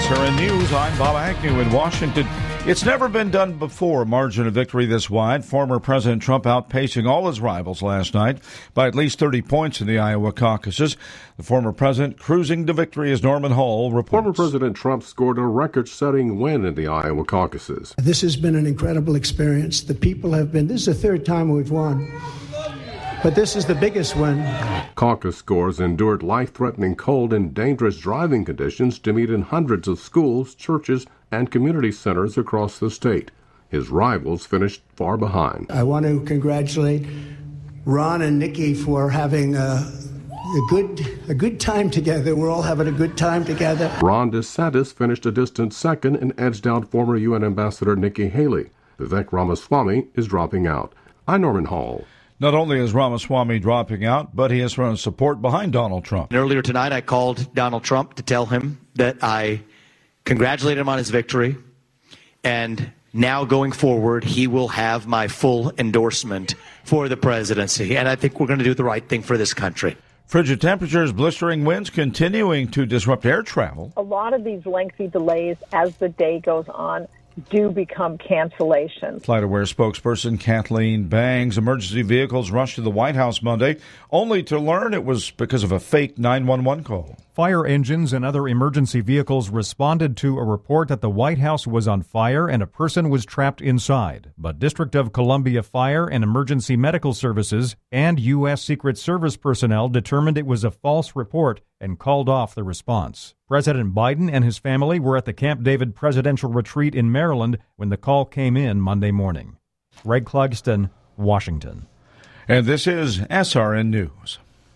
SRN News, I'm Bob Agnew in Washington. It's never been done before, margin of victory this wide. Former President Trump outpacing all his rivals last night by at least 30 points in the Iowa caucuses. The former president cruising to victory as Norman Hall reports. Former President Trump scored a record-setting win in the Iowa caucuses. This has been an incredible experience. The people have been, this is the third time we've won. But this is the biggest one. Caucus scores endured life-threatening cold and dangerous driving conditions to meet in hundreds of schools, churches, and community centers across the state. His rivals finished far behind. I want to congratulate Ron and Nikki for having a good time together. We're all having a good time together. Ron DeSantis finished a distant second and edged out former UN Ambassador Nikki Haley. Vivek Ramaswamy is dropping out. I'm Norman Hall. Not only is Ramaswamy dropping out, but he has thrown support behind Donald Trump. Earlier tonight, I called Donald Trump to tell him that I congratulated him on his victory, and now going forward, he will have my full endorsement for the presidency, and I think we're going to do the right thing for this country. Frigid temperatures, blistering winds continuing to disrupt air travel. A lot of these lengthy delays as the day goes on do become cancellations. FlightAware spokesperson Kathleen Bangs. Emergency vehicles rushed to the White House Monday, only to learn it was because of a fake 911 call. Fire engines and other emergency vehicles responded to a report that the White House was on fire and a person was trapped inside. But District of Columbia Fire and Emergency Medical Services and U.S. Secret Service personnel determined it was a false report and called off the response. President Biden and his family were at the Camp David Presidential Retreat in Maryland when the call came in Monday morning. Greg Clugston, Washington. And this is SRN News.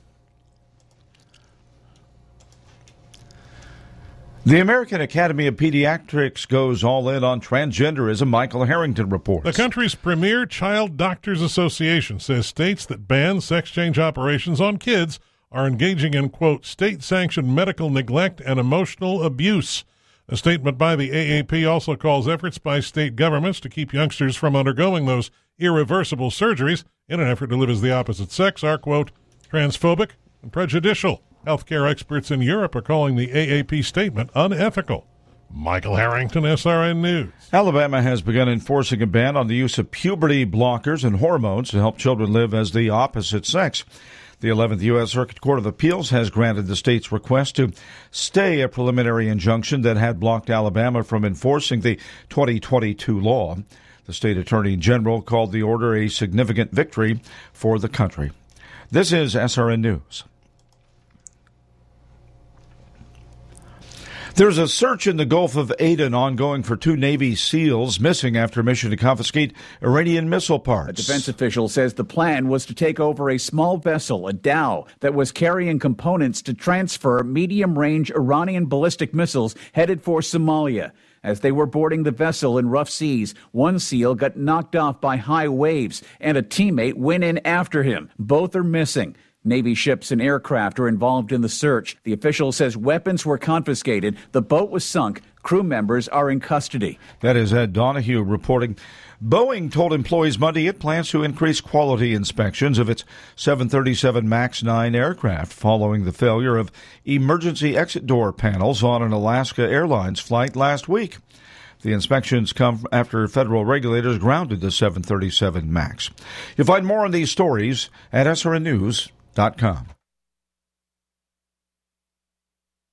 The American Academy of Pediatrics goes all in on transgenderism. Michael Harrington reports. The country's premier Child Doctors Association says states that ban sex change operations on kids are engaging in, quote, state-sanctioned medical neglect and emotional abuse. A statement by the AAP also calls efforts by state governments to keep youngsters from undergoing those irreversible surgeries in an effort to live as the opposite sex are, quote, transphobic and prejudicial. Healthcare experts in Europe are calling the AAP statement unethical. Michael Harrington, SRN News. Alabama has begun enforcing a ban on the use of puberty blockers and hormones to help children live as the opposite sex. The 11th U.S. Circuit Court of Appeals has granted the state's request to stay a preliminary injunction that had blocked Alabama from enforcing the 2022 law. The state attorney general called the order a significant victory for the country. This is SRN News. There's a search in the Gulf of Aden ongoing for 2 Navy SEALs missing after a mission to confiscate Iranian missile parts. A defense official says the plan was to take over a small vessel, a dhow, that was carrying components to transfer medium-range Iranian ballistic missiles headed for Somalia. As they were boarding the vessel in rough seas, one SEAL got knocked off by high waves, and a teammate went in after him. Both are missing. Navy ships and aircraft are involved in the search. The official says weapons were confiscated. The boat was sunk. Crew members are in custody. That is Ed Donahue reporting. Boeing told employees Monday it plans to increase quality inspections of its 737 MAX 9 aircraft following the failure of emergency exit door panels on an Alaska Airlines flight last week. The inspections come after federal regulators grounded the 737 MAX. You'll find more on these stories at srnnews.com.